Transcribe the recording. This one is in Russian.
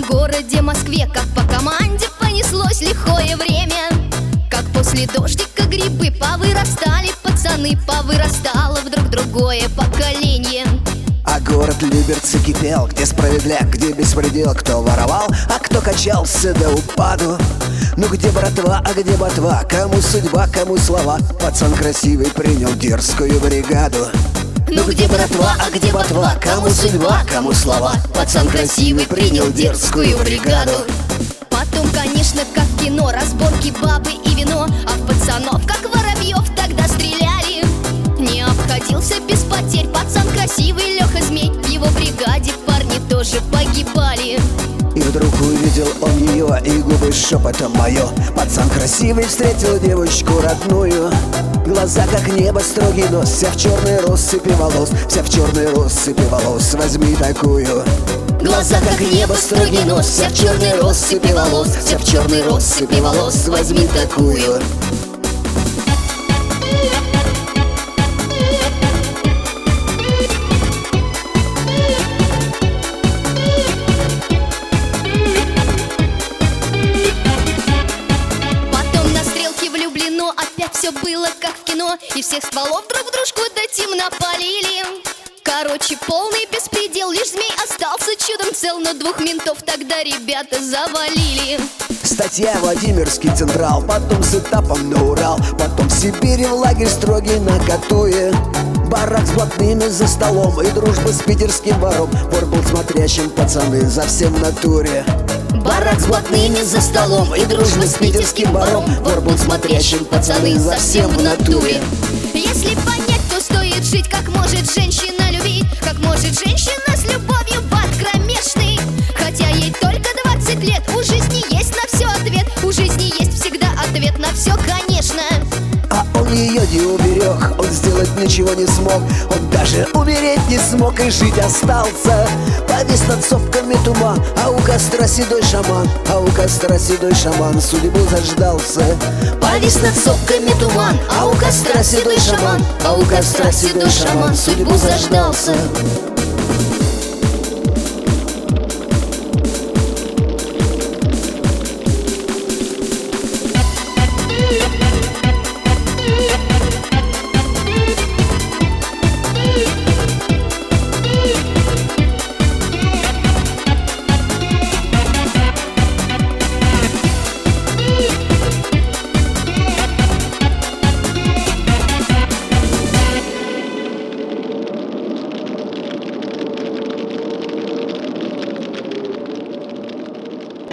В городе Москве, как по команде, понеслось лихое время. Как после дождика грибы повырастали пацаны, повырастало вдруг другое поколение. А город Люберцы кипел, где справедляк, где беспредел. Кто воровал, а кто качался до упаду. Ну где братва, а где ботва? Кому судьба, кому слова? Пацан красивый принял дерзкую бригаду. Ну где братва, а где ботва? Кому судьба, кому слова? Пацан красивый принял дерзкую бригаду. Потом, конечно, как в кино, разборки, бабы и вино. А в пацанов, как воробьев, тогда стреляли. Не обходился без потерь пацан красивый Леха Змей. В его бригаде парни тоже погибали. И вдруг увидел он ее, и губы шепотом мое. Пацан красивый встретил девочку родную. Глаза как небо, строгий нос, вся в черной россыпи волос, вся в черной россыпи волос, возьми такую. Глаза как небо, строгий нос, вся в черной россыпи волос, вся в черной россыпи волос, возьми такую. Опять все было как в кино, и всех стволов друг дружку до темна полили. Короче, полный беспредел, лишь змей остался чудом цел. Но двух ментов тогда ребята завалили. Статья Владимирский Централ, потом с этапом на Урал, потом в Сибири в лагерь строгий на Катуе. Барак с блатными за столом и дружба с питерским вором. Вор был смотрящим, пацаны, за всем в натуре. Барак с блатными за столом и дружба с питерским вором. Вор был смотрящим, пацаны, за всем в натуре. Если понять, то стоит жить, как может женщина любить, как может женщина с любовью в ад кромешный. Хотя ей только 20 лет, у жизни есть на все ответ. У жизни есть всегда ответ на все, конечно. А он ее не уберег, он сделать ничего не смог. Он даже умереть не смог и жить остался. Повис над сопками туман, а у костра седой шаман, а у костра седой шаман судьбу заждался. Повис над сопками туман, а у костра седой шаман, а у костра седой шаман судьбу заждался.